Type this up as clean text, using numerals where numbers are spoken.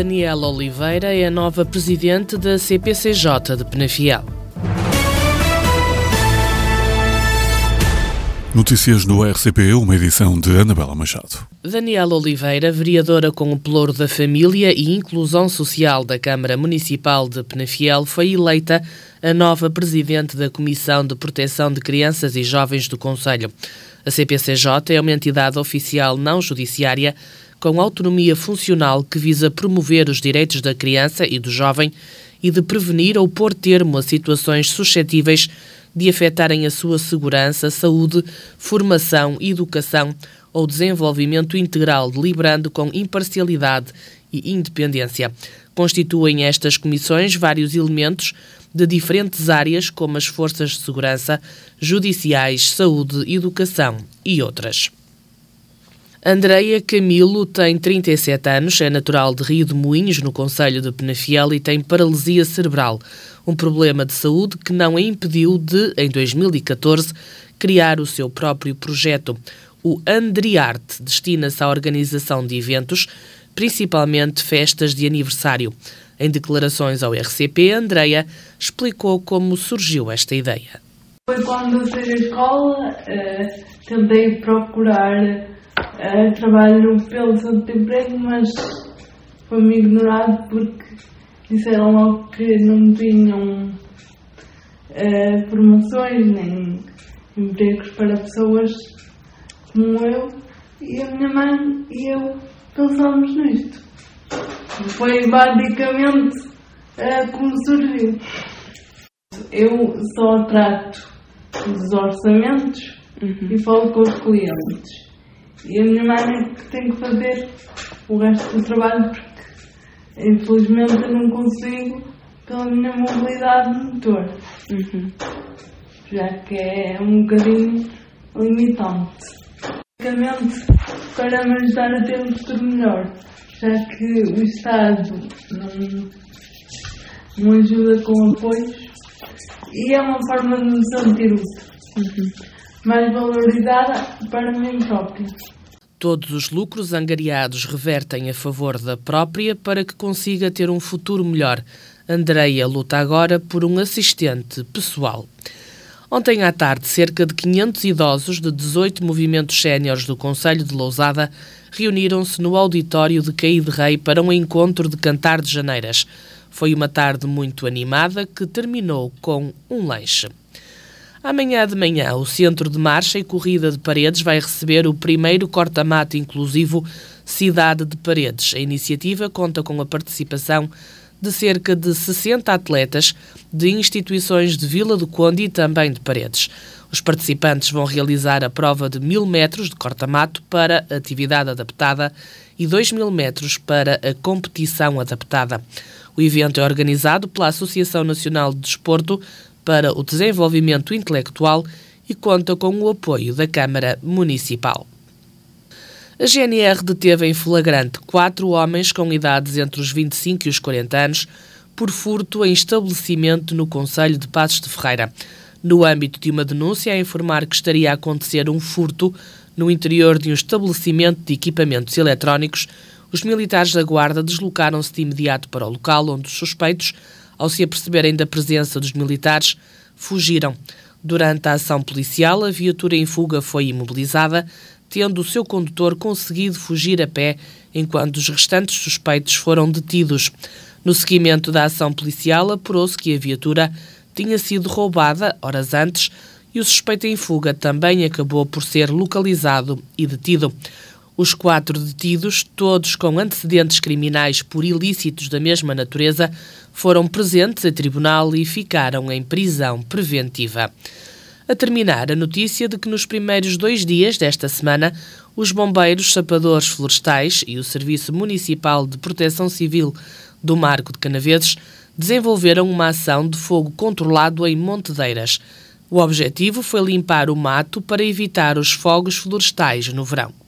Daniela Oliveira é a nova presidente da CPCJ de Penafiel. Notícias do RCP, uma edição de Anabela Machado. Daniela Oliveira, vereadora com o pelouro da Família e Inclusão Social da Câmara Municipal de Penafiel, foi eleita a nova presidente da Comissão de Proteção de Crianças e Jovens do Concelho. A CPCJ é uma entidade oficial não judiciária com autonomia funcional que visa promover os direitos da criança e do jovem e de prevenir ou pôr termo a situações suscetíveis de afetarem a sua segurança, saúde, formação, educação ou desenvolvimento integral, deliberando com imparcialidade e independência. Constituem estas comissões vários elementos de diferentes áreas, como as forças de segurança, judiciais, saúde, educação e outras. Andreia Camilo tem 37 anos, é natural de Rio de Moinhos, no concelho de Penafiel, e tem paralisia cerebral, um problema de saúde que não a impediu de, em 2014, criar o seu próprio projeto. O Andriarte destina-se à organização de eventos, principalmente festas de aniversário. Em declarações ao RCP, Andreia explicou como surgiu esta ideia. Foi quando eu saí da escola, tentei procurar trabalho pelo centro de emprego, mas foi-me ignorado porque disseram logo que não tinham promoções nem empregos para pessoas como eu, e a minha mãe e eu pensamos nisto. Foi basicamente como surgiu. Eu só trato dos orçamentos e falo com os clientes. E a minha mãe é que tem que fazer o resto do trabalho porque, infelizmente, eu não consigo pela minha mobilidade motor. Já que é um bocadinho limitante. Basicamente, para me ajudar a ter um futuro melhor, já que o Estado não ajuda com apoios, e é uma forma de me sentir útil, mais valorizada para mim própria. Todos os lucros angariados revertem a favor da própria para que consiga ter um futuro melhor. Andreia luta agora por um assistente pessoal. Ontem à tarde, cerca de 500 idosos de 18 movimentos séniores do concelho de Lousada reuniram-se no auditório de Caí de Rei para um encontro de cantar de janeiras. Foi uma tarde muito animada que terminou com um lanche. Amanhã de manhã, o Centro de Marcha e Corrida de Paredes vai receber o primeiro corta-mato inclusivo Cidade de Paredes. A iniciativa conta com a participação de cerca de 60 atletas de instituições de Vila do Conde e também de Paredes. Os participantes vão realizar a prova de 1000 metros de corta-mato para a atividade adaptada e 2000 metros para a competição adaptada. O evento é organizado pela Associação Nacional de Desporto para o Desenvolvimento Intelectual e conta com o apoio da Câmara Municipal. A GNR deteve em flagrante 4 homens com idades entre os 25 e os 40 anos por furto em estabelecimento no concelho de Passos de Ferreira. No âmbito de uma denúncia a informar que estaria a acontecer um furto no interior de um estabelecimento de equipamentos eletrónicos, os militares da Guarda deslocaram-se de imediato para o local onde os suspeitos, ao se aperceberem da presença dos militares, fugiram. Durante a ação policial, a viatura em fuga foi imobilizada, tendo o seu condutor conseguido fugir a pé, enquanto os restantes suspeitos foram detidos. No seguimento da ação policial, apurou-se que a viatura tinha sido roubada horas antes e o suspeito em fuga também acabou por ser localizado e detido. Os 4 detidos, todos com antecedentes criminais por ilícitos da mesma natureza, foram presentes a tribunal e ficaram em prisão preventiva. A terminar, a notícia de que nos primeiros 2 dias desta semana, os bombeiros, sapadores florestais e o Serviço Municipal de Proteção Civil do Marco de Canaveses desenvolveram uma ação de fogo controlado em Montedeiras. O objetivo foi limpar o mato para evitar os fogos florestais no verão.